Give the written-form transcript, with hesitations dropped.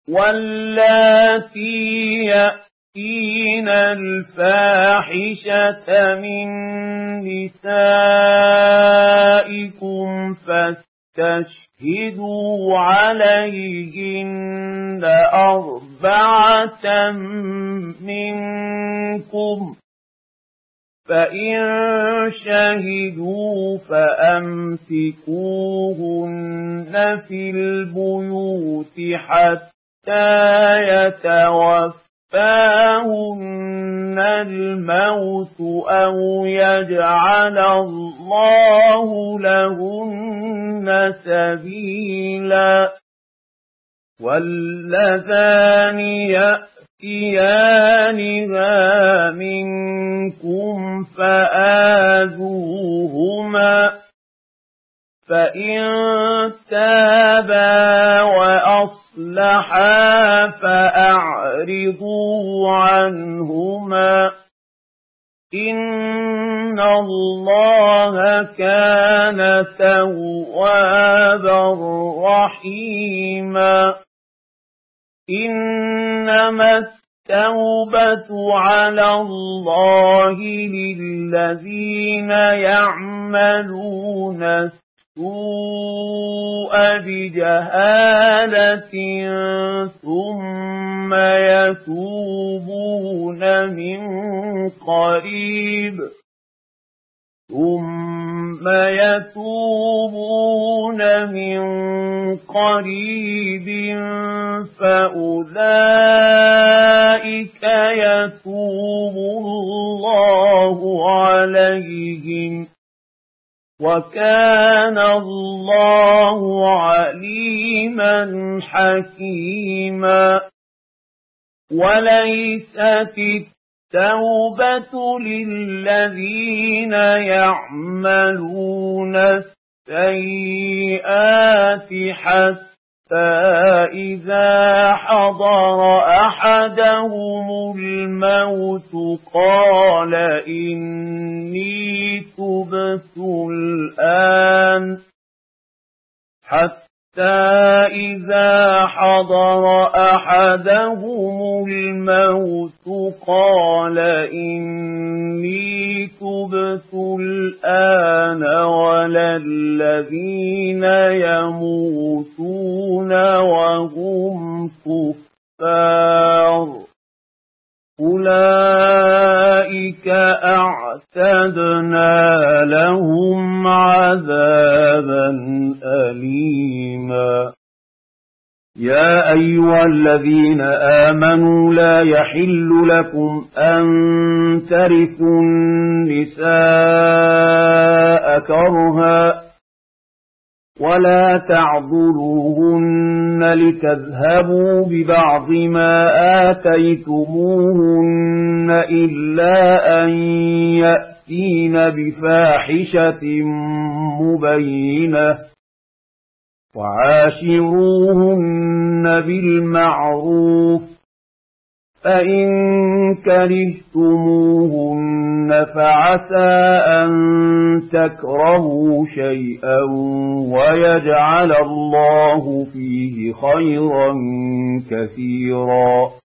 واللاتي يأتين الفاحشة من نسائكم فاستشهدوا عليهن 4 منكم، فإن شهدوا فأمسكوهن في البيوت حتى يتوفاهن الموت أو يجعل الله لهن سبيلا. واللذان يأتيانها منكم فآذوهما، فإن تابا وأصلحا فأعرضوا عنهما، إن الله كان توابا رحيما. إنما التوبة على الله للذين يعملون السوء بجهالة ثم يتوبون من قريب فأولئك يتوب الله عليهم، وكان الله عليما حكيما. وليست التوبة للذين يعملون السيئات حتى إذا حضر أحدهم الموت قال إني تبت الآن، إذا حضر أحدهم الموت قال إني تبت الآن ولا الذين يموتون وهم كفار، أولئك أعتدنا لهم عذابا أليما. يا أيها الذين آمنوا لا يحل لكم أن ترثوا النساء كرها ولا تعضلوهن لتذهبوا ببعض ما آتيتموهن إلا أن يأتين بفاحشة مبينة، وعاشروهن بالمعروف، فإن كرهتموهن فعسى أن تكرهوا شيئا ويجعل الله فيه خيرا كثيرا.